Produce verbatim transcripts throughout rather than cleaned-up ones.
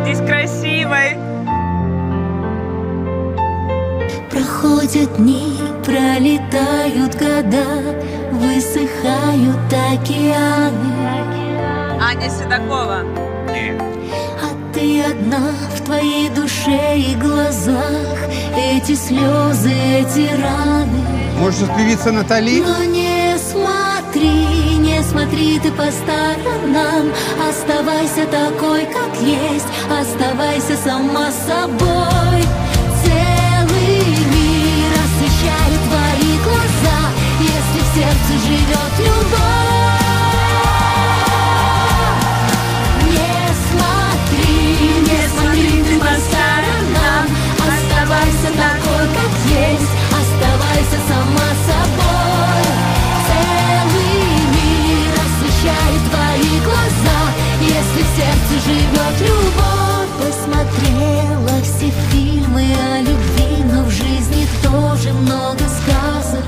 родись красивой. Проходят дни, пролетают года, высыхают океаны. Аня Седокова. А ты одна в твоей душе и глазах, эти слезы, эти раны. Может, певица Натали? Но не смотри, не смотри ты по сторонам. Оставайся такой, как есть, оставайся сама собой. Целый мир освещает твои глаза, если в сердце живет любовь. Не смотри, не смотри ты по сторонам. Оставайся такой, как есть, оставайся сама собой. Целый мир освещает твои глаза, если в сердце живет любовь. Посмотрела все фильмы о любви, но в жизни тоже много сказок.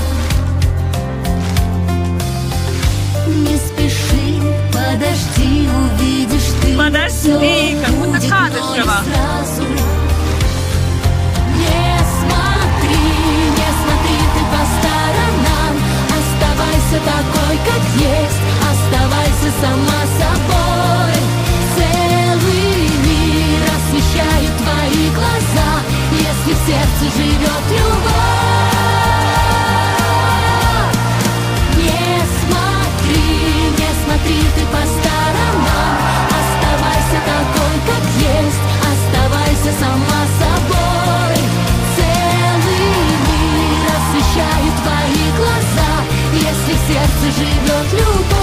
Не спеши, подожди, увидишь ты. Подожди, как будто Кадышева. Не смотри, не смотри ты по сторонам. Оставайся такой, как есть, оставайся сама собой. Целый мир освещает твои глаза, если в сердце живет любовь. Не смотри, не смотри ты по сторонам. Оставайся такой, как есть, оставайся сама собой. Целый мир освещает твои глаза, если в сердце живет любовь.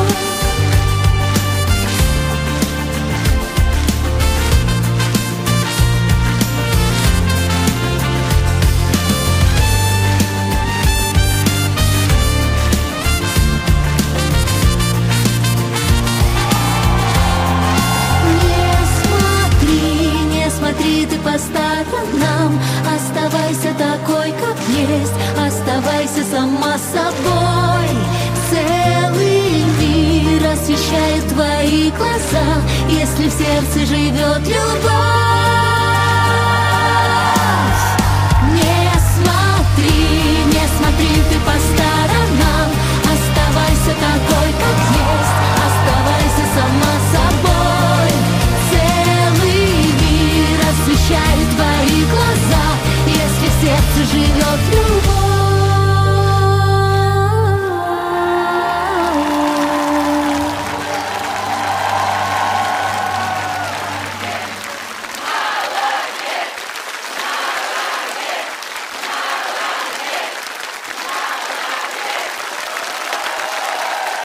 Смотри ты по сторонам, оставайся такой, как есть, оставайся сама собой. Целый мир освещает твои глаза, если в сердце живет любовь.